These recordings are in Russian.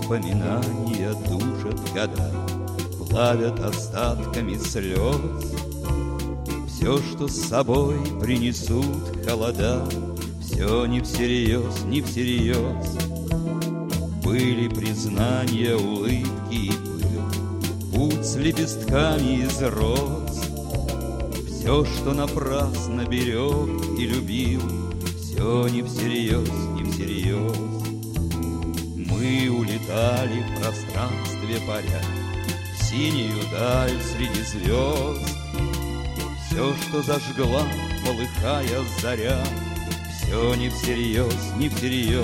воспоминания душат года, плавят остатками слез. Все, что с собой принесут холода, все не всерьез, не всерьез. Были признания, улыбки и пыл, путь с лепестками из роз. Все, что напрасно берег и любил, все не всерьез, не всерьез. Мы улетали в пространстве паря, в синюю даль среди звезд. Все, что зажгла, полыхая заря, все не всерьез, не всерьез.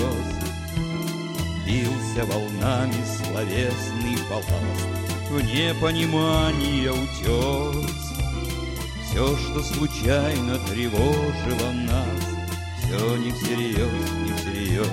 Бился волнами словесный балласт, в непонимание утес. Все, что случайно тревожило нас, все не всерьез, не всерьез.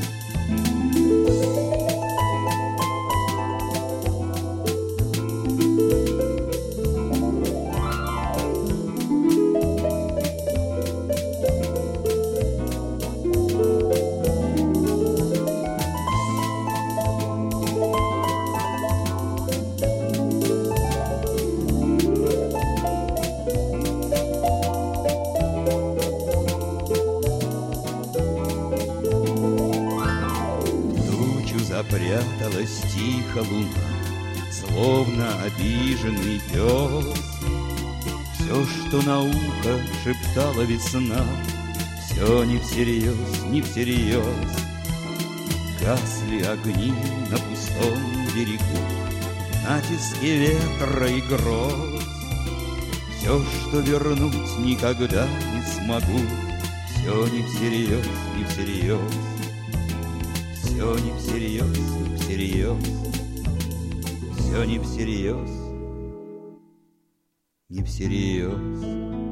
Запряталась тихо луна, словно обиженный пес. Все, что на ухо шептала весна, все не всерьез, не всерьез. Гасли огни на пустом берегу, натиски ветра и гроз. Все, что вернуть никогда не смогу, все не всерьез, не всерьез. Все не всерьез, не всерьез, все не всерьез, не всерьез.